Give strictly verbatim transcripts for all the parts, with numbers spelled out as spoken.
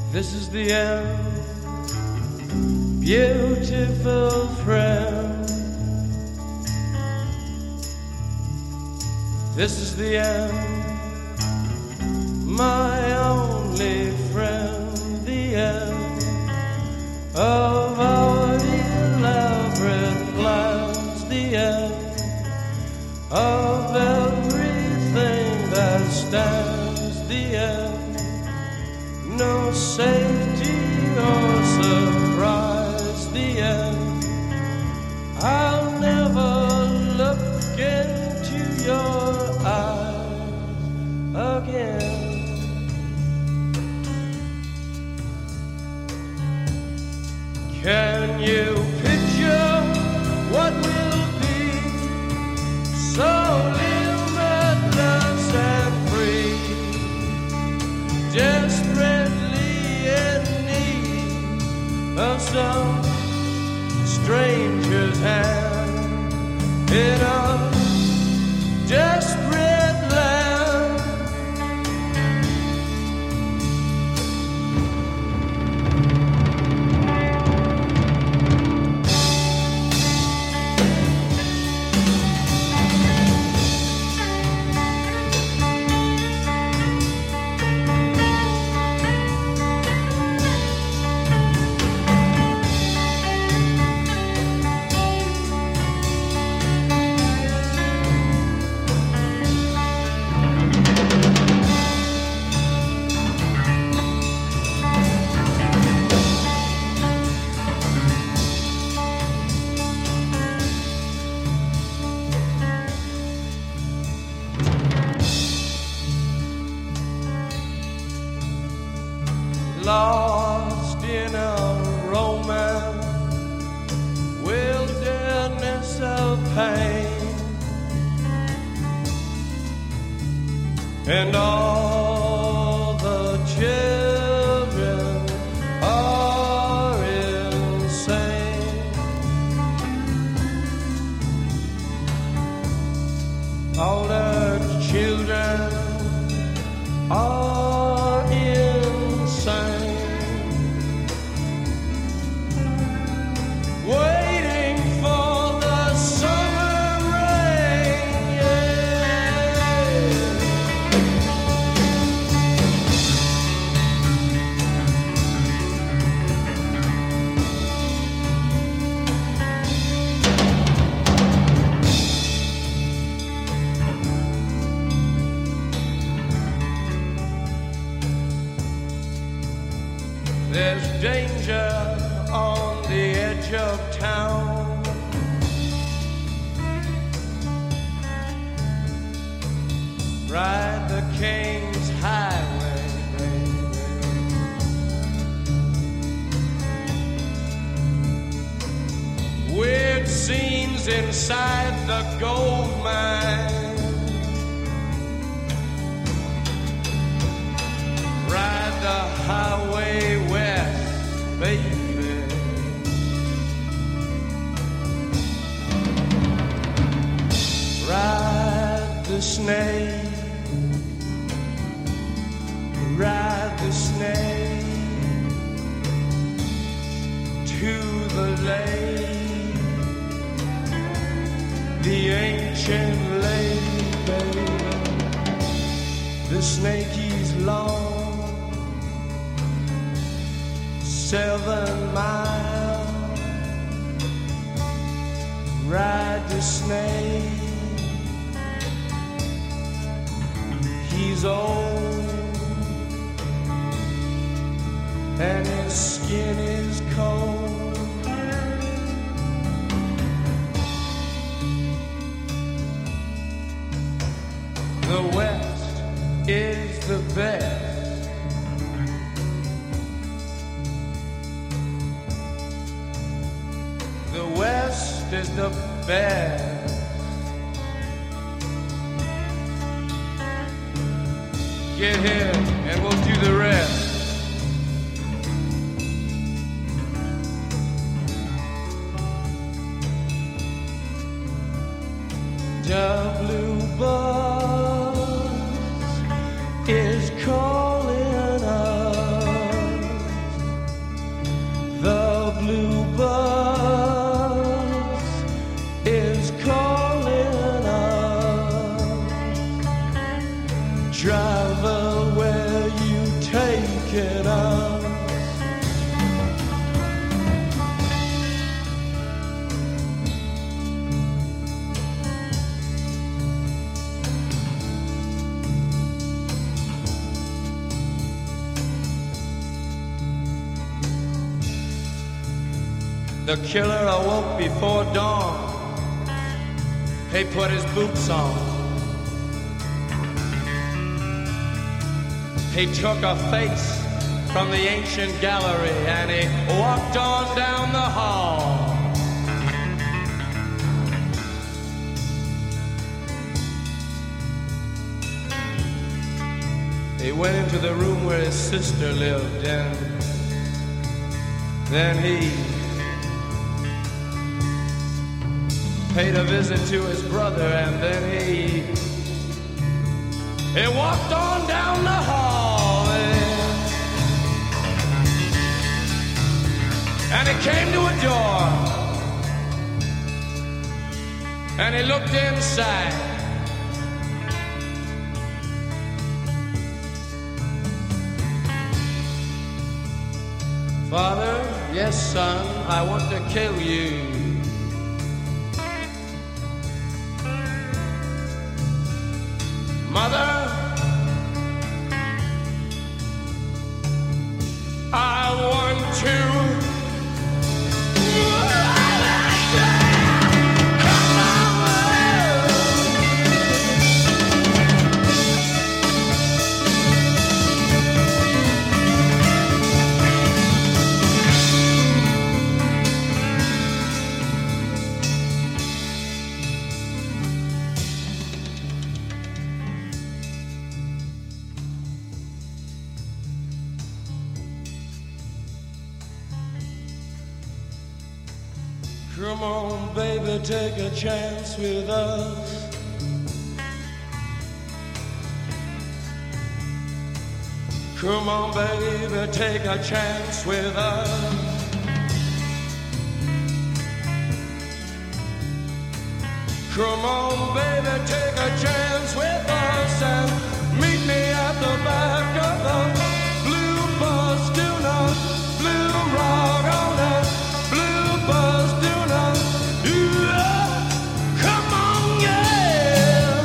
This is the end, beautiful friend. This is the end, my only friend. The end of our elaborate plans. The end of everything that stands. The end, no safety or surprise. The end, I'll never look into your eyes again. Can you picture what will be so limitless and free? Desperately in need of some stranger's hand in a desperate land. Lost in a romance, wilderness of pain, and all the children are insane. All the children are insane. Waiting for the summer rain, yeah. There's danger on the edge of town. Ride the King's Highway, baby. Weird scenes inside the gold mine. Ride the highway west, baby. Ride the snake, ride the snake to the lake, the ancient lake, baby. The snake, he's long, seven miles. Ride the snake, he's old and his skin is cold. The West is the best. The West is the best. Get here and we'll do the rest. The blue bus is calling us. is calling us. Travel where you take it us. The killer awoke before dawn. He put his boots on. He took a face from the ancient gallery and he walked on down the hall. He went into the room where his sister lived, and then he paid a visit to his brother, and then he he walked on down the hall, and, and he came to a door, and he looked inside. Father, yes, son, I want to kill you. Mother, I want to. Come on, baby, take a chance with us. Come on, baby, take a chance with us. Come on, baby, take a chance with us and meet me at the back of the blue bus. Do not blue rock on that blue bus. Do not, yeah, come on, yeah.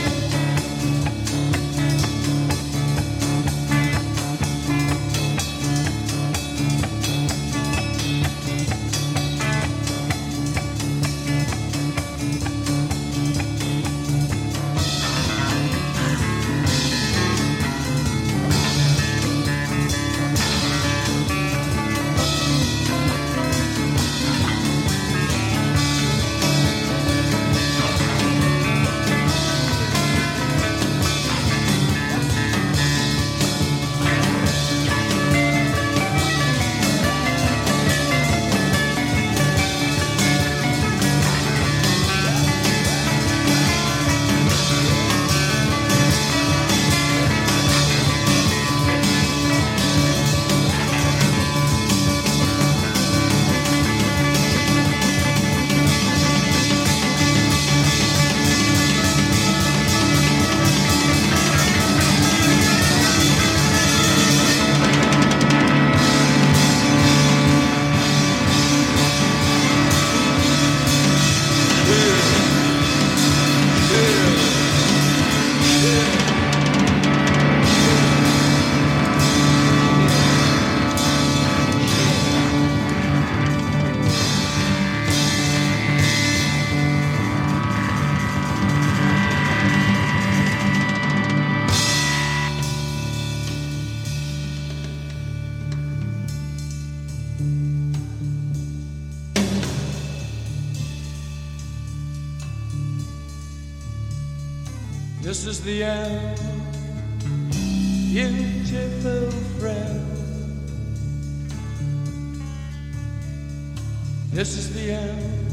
This is the end, beautiful friend. This is the end,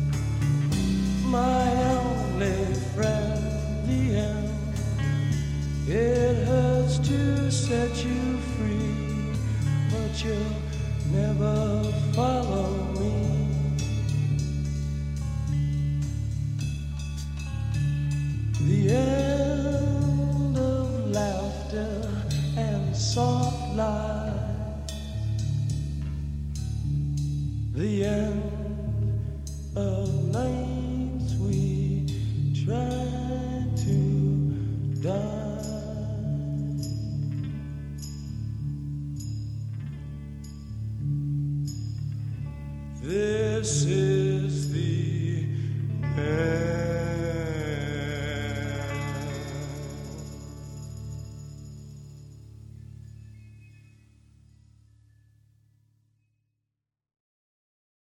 my only friend. The end. It hurts to set you free, but you'll never follow me. The end of laughter and soft light. The end of nights we tried to die. This is